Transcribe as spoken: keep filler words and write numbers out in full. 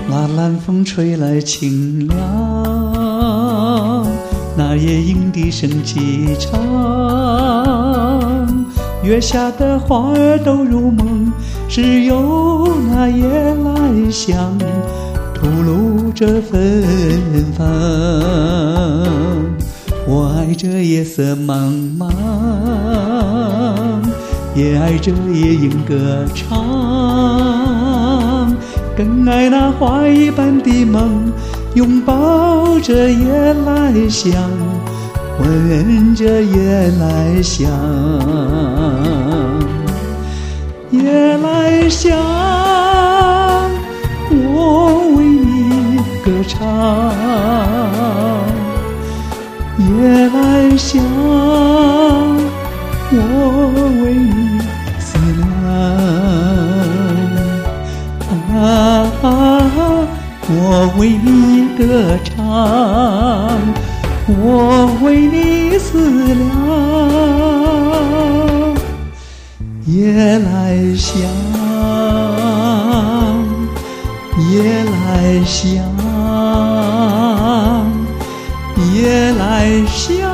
那南风吹来清凉，那夜莺低声齐唱，月下的花儿都入梦，只有那夜来香吐露着芬芳。我爱这夜色茫茫，也爱这夜莺歌唱，更爱那花一般的梦，拥抱着夜来香，闻着夜来香。夜来香，我为你歌唱，夜来香，我为你思量。啊，我为你歌唱，我为你思量。夜来香，夜来香，夜来香。